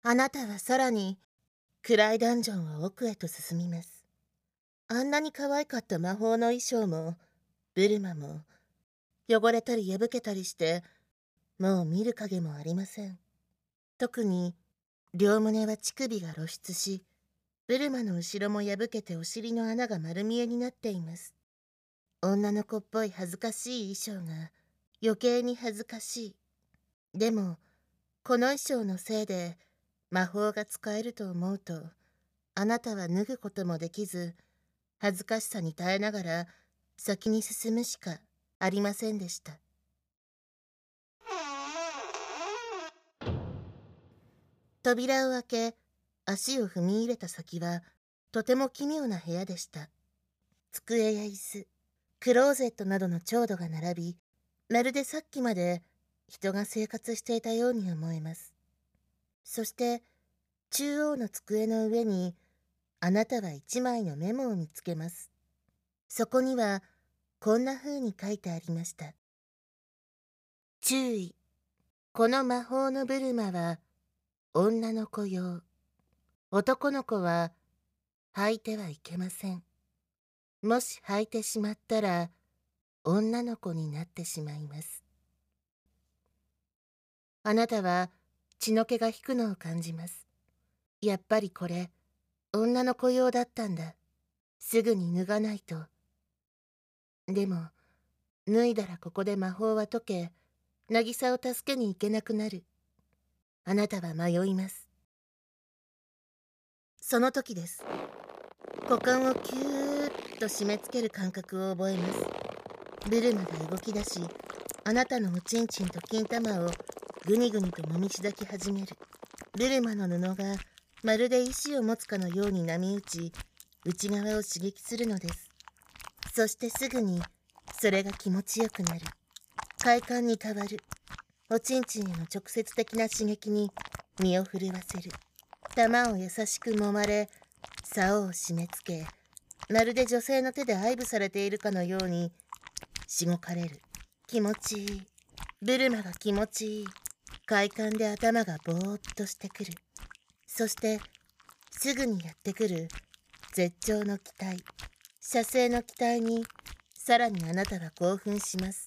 あなたはさらに暗いダンジョンを奥へと進みます。あんなに可愛かった魔法の衣装も、ブルマも、汚れたり破けたりして、もう見る影もありません。特に、両胸は乳首が露出し、ブルマの後ろも破けてお尻の穴が丸見えになっています。女の子っぽい恥ずかしい衣装が余計に恥ずかしい。でも、この衣装のせいで魔法が使えると思うと、あなたは脱ぐこともできず、恥ずかしさに耐えながら先に進むしかありませんでした。扉を開け、足を踏み入れた先は、とても奇妙な部屋でした。机や椅子、クローゼットなどの調度が並び、まるでさっきまで人が生活していたように思えます。そして、中央の机の上に、あなたは一枚のメモを見つけます。そこには、こんな風に書いてありました。注意。この魔法のブルマは、女の子用。男の子は、履いてはいけません。もし履いてしまったら、女の子になってしまいます。あなたは血の気が引くのを感じます。やっぱりこれ、女の子用だったんだ。すぐに脱がないと。でも、脱いだらここで魔法は解け、渚を助けに行けなくなる。あなたは迷います。その時です。股間をキューッと締め付ける感覚を覚えます。ブルマが動き出し、あなたのおちんちんと金玉をぐにぐにともみしだき始める。ブルマの布がまるで意志を持つかのように波打ち、内側を刺激するのです。そしてすぐにそれが気持ちよくなる。快感に変わる。おちんちんへの直接的な刺激に身を震わせる。玉を優しく揉まれ、竿を締め付け、まるで女性の手で愛撫されているかのようにしごかれる。気持ちいい。ブルマが気持ちいい。快感で頭がぼーっとしてくる。そしてすぐにやってくる絶頂の期待、射精の期待にさらにあなたは興奮します。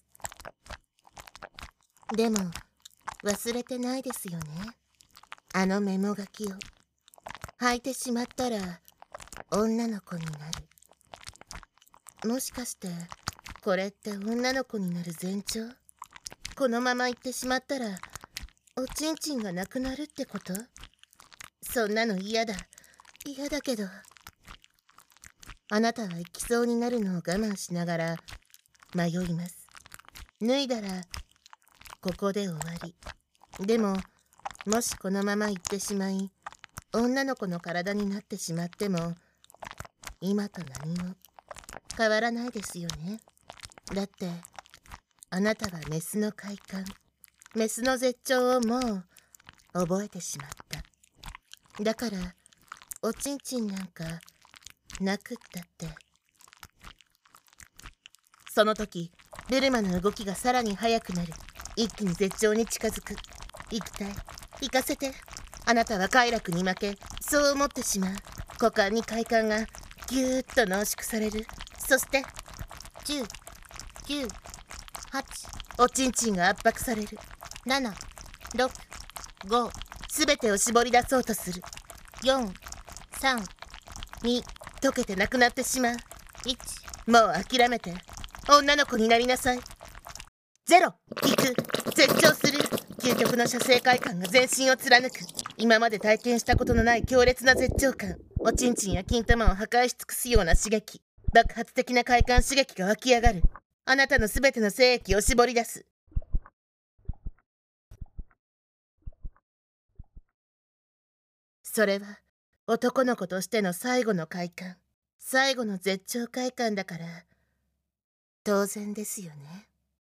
でも忘れてないですよね、あのメモ書きを。履いてしまったら女の子になる。もしかしてこれって女の子になる前兆？このまま行ってしまったらおちんちんがなくなるってこと？そんなの嫌だ。嫌だけど。あなたは行きそうになるのを我慢しながら迷います。脱いだらここで終わり。でももしこのまま行ってしまい女の子の体になってしまっても今と何も変わらないですよね。だってあなたはメスの快感、メスの絶頂をもう覚えてしまった。だからおちんちんなんかなくったって。その時ベルマの動きがさらに速くなる。一気に絶頂に近づく。行きたい、行かせて。あなたは快楽に負け、そう思ってしまう。股間に快感がぎゅーっと濃縮される。そして10、9、8、おちんちんが圧迫される。7、6、5、すべてを絞り出そうとする。4、3、2、溶けてなくなってしまう。1、もう諦めて。女の子になりなさい。0、引く、絶頂する。究極の射精快感が全身を貫く。今まで体験したことのない強烈な絶頂感。おちんちんや金玉を破壊し尽くすような刺激。爆発的な快感刺激が湧き上がる。あなたのすべての精液を絞り出す。それは男の子としての最後の快感、最後の絶頂快感だから当然ですよね。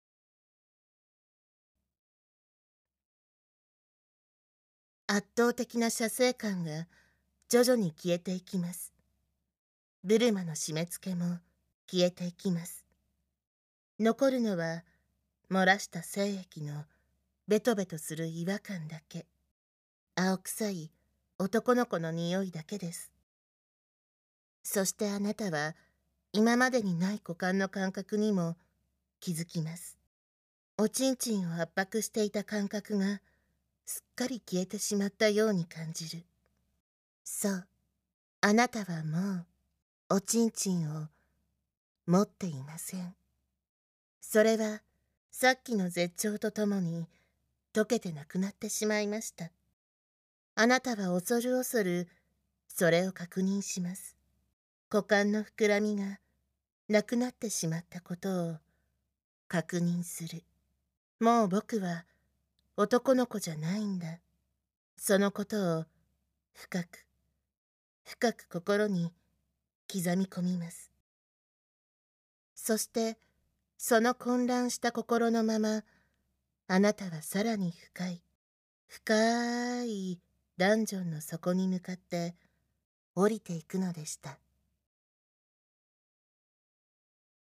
圧倒的な射精感が徐々に消えていきます。ブルマの締め付けも消えていきます。残るのは漏らした精液のベトベトする違和感だけ。青臭い男の子の匂いだけです。そしてあなたは今までにない股間の感覚にも気づきます。おちんちんを圧迫していた感覚がすっかり消えてしまったように感じる。そう、あなたはもうおちんちんを持っていません。それはさっきの絶頂とともに溶けてなくなってしまいました。あなたは恐る恐るそれを確認します。股間の膨らみがなくなってしまったことを確認する。もう僕は男の子じゃないんだ。そのことを深く、深く心に刻み込みます。そして、その混乱した心のまま、あなたはさらに深い、深いダンジョンの底に向かって降りていくのでした。